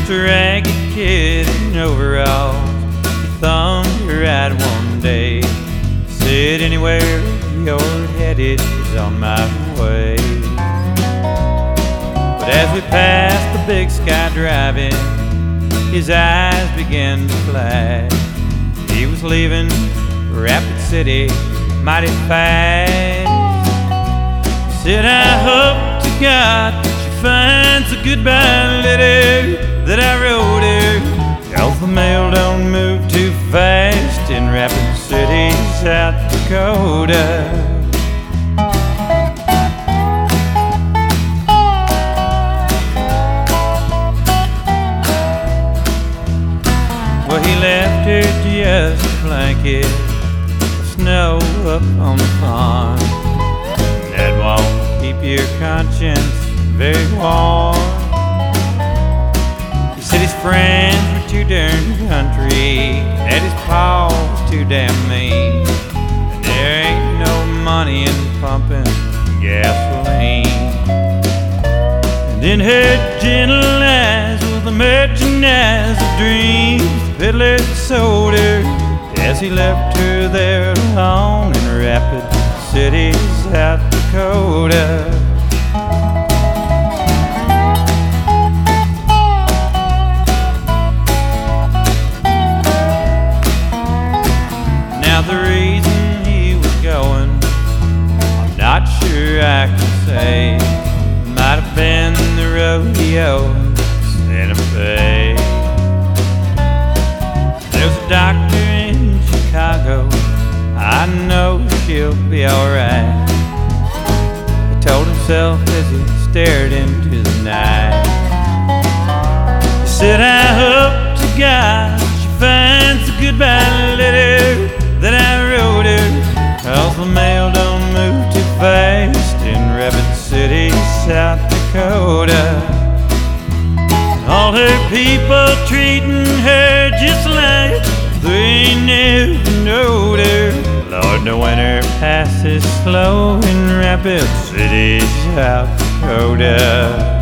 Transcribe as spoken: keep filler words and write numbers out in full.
just a ragged kid in overalls. He thumbed her right one day, said, "Anywhere you're headed is on my way." But as we passed the Big Sky Drive-In, his eyes began to flash. He was leaving Rapid City mighty fast. He said, "I hope to God she finds a goodbye letter that I wrote her, 'cause the mail don't move too fast in Rapid City, South Dakota." Well, he left her just a blanket of snow up on the farm. That won't keep your conscience very warm. He said his friends were too darn country, that his pa was too damn mean, and there ain't no money in pumping gasoline. And in her gentle eyes was the merchandise of dreams the peddler sold her, as he left her there alone in Rapid City, South Dakota. Now the reason he was going, I'm not sure I can say. Might have been the rodeo in Santa Fe. There's a doctor in Chicago, I know she'll be alright. He told himself as he stared into the night. He said, "I hope to God she finds a goodbye letter that I wrote her, 'cause the mail don't move too fast in Rapid City, South Dakota. All her people treating her just like they never knowed her. Lord, the winter passes slow in Rapid City, South Dakota."